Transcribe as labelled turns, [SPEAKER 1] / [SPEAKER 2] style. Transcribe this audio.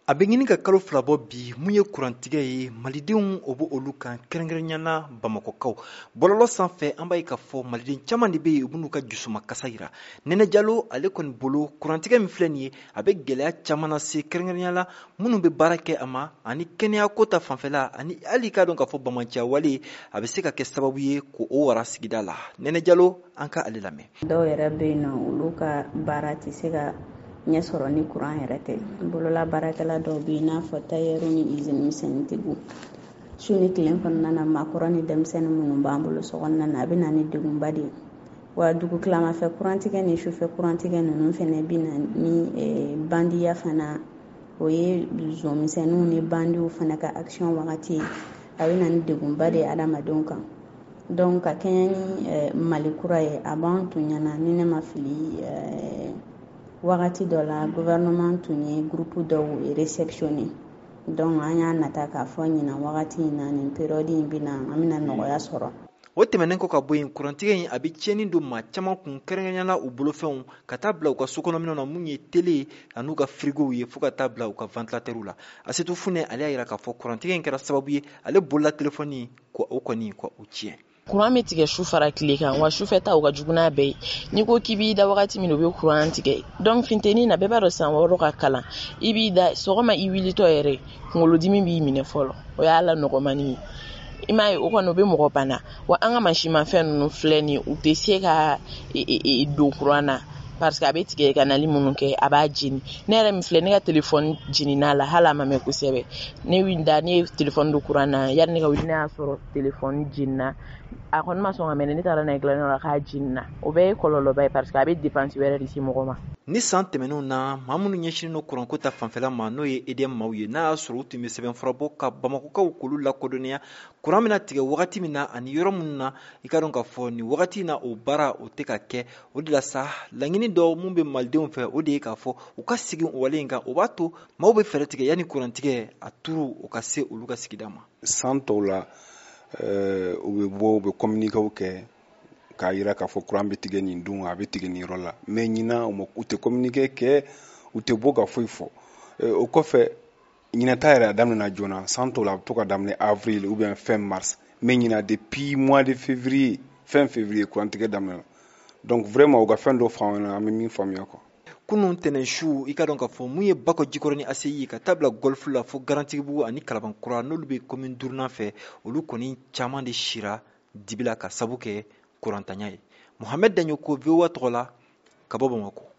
[SPEAKER 1] A bɛ ɲini ka kalo fila bɔ bi mun ye kurantigɛ ye malidenw o b'o olu kan kɛrɛnkɛrɛnnenya Bamakɔkaw bɔlɔlɔ sanfɛ an b'a ye k'a fɔ maliden caman de bɛ yen u b'u ka jusuma kasa jira Nɛnɛ Jalo ale kɔni bolo kurantigɛ min filɛ nin ye a bɛ gɛlɛya caman lase kɛrɛnkɛrɛnnenya la minnu bɛ baara kɛ a ma ani kɛnɛya ko ta fanfɛla ani hali k'a dɔn k'a fɔ bamaciya wale a bɛ se ka kɛ sababu ye k'o wara sigida la Nɛnɛ Jalo an ka ale lamɛn.
[SPEAKER 2] Dɔw yɛrɛ bɛ yen nɔ olu ka baara tɛ se ka ɲɛ sɔrɔ ni kuran yɛrɛ tɛ bolola baarakɛla dɔw bɛ yen n'a fɔ tailleur ni usine misɛnnintigiw su ni tile kɔnɔna na maakɔrɔ ni denmisɛnnin minnu b'an bolo so kɔnɔna na a bɛ na ni degunba de ye wa dugu tilamafɛ kurantigɛ ni sufɛ kurantigɛ ninnu fana bɛ na ni bandiya fana o ye zɔnmisɛnninw ni bandiw fana ka action wagati ye a bɛ na ni degunba de ye adamadenw kan donc ka kɛɲɛ ni Mali kura ye a b'an tun ɲɛna ni ne ma fili wagati dɔ la gouvernement tun ye groupe dɔw réceptionné donc an y'a nata k'a fɔ ɲina wagati in na nin période in bɛna an bɛna nɔgɔya sɔrɔ.
[SPEAKER 1] O tɛmɛnen kɔ ka bɔ yen kurantigɛ in a bɛ tiɲɛni don maa caman kun kɛrɛnkɛrɛnnenya u bolofɛnw ka taa bila u ka sokɔnɔminɛnw na mun ye télé an'u ka frigow ye fo ka taa bila u ka ventilateurs la Asetu Funɛ ale y'a jira k'a fɔ kurantigɛ in kɛra sababu ye ale bolila téléphone ko o kɔni ko o tiɲɛ.
[SPEAKER 3] Kuran bɛ tigɛ su fara tile kan wa sufɛ ta u ka jugu n'a bɛɛ ye n'i ko k'i b'i da wagati min u bɛ kuran tigɛ donc funteni na bɛɛ b'a dɔn san 6 ka kalan i b'i da sɔgɔma i wulitɔ yɛrɛ kunkolodimi b'i minɛ fɔlɔ o y'a la nɔgɔmani ye i m'a ye o kɔni o bɛ mɔgɔ bana wa an ka mansimafɛn ninnu filɛ nin u tɛ se ka don kuran na parce que a bɛ tigɛ ka nali minnu kɛ a b'a jeni ne yɛrɛ min filɛ ne ka téléphone jenina la hali a ma mɛn kosɛbɛ ne wuli da ne ye téléphone don kuran na yanni ne ka wuli ne y'a sɔrɔ téléphone jenina a kɔni ma sɔn ka mɛn ne taara n'a ye dilaniyɔrɔ la k'a jenina o bɛɛ ye kɔlɔlɔba ye parce que a bɛ dépense wɛrɛ de se mɔgɔ ma.
[SPEAKER 1] Ni san tɛmɛnenw na maa minnu ɲɛsinnen don kuranko ta fanfɛla ma n'o ye EDM maaw ye n'a y'a sɔrɔ u tun bɛ sɛbɛnfura bɔ ka Bamakɔkaw k'olu lakodɔnniya kuran bɛna tigɛ wagati min na ani yɔrɔ minnu na i ka dɔn k'a fɔ nin wagati in na o baara o tɛ ka kɛ o de la sa laɲini dɔ mun bɛ malidenw fɛ o de ye k'a fɔ u ka segin o wale in kan o b'a to maaw bɛ fɛɛrɛ tigɛ yanni kurantigɛ a turu o ka se olu ka sigida ma.
[SPEAKER 4] San tɔw la u bɛ bɔ u bɛ communiquéw kɛ k'a jira k'a fɔ kuran bɛ tigɛ nin don a bɛ tigɛ nin yɔrɔ la mais ɲina u tɛ communiqué kɛ u tɛ bɔ ka foyi fɔ o kɔfɛ ɲinata yɛrɛ a daminɛna joona san tɔw la a bɛ to ka daminɛ avril ou bien fin mars mais ɲina depuis mois de février fin février kurantigɛ daminɛna donc vraiment u ka fɛn dɔ faamuya an bɛ min faamuya quoi.
[SPEAKER 1] Kunun tɛnɛn su i ka dɔn k'a fɔ mun ye Bakɔ Jikɔrɔ ni ACI ka taa bila Golf la fo Garantigibugu ani Kalabankura n'olu bɛ commune 2nan fɛ olu kɔni caman de sira dibi la ka sabu kɛ kurantanya ye. Mohamed Daɲoko VOA tɔgɔ la ka bɔ Bamakɔ.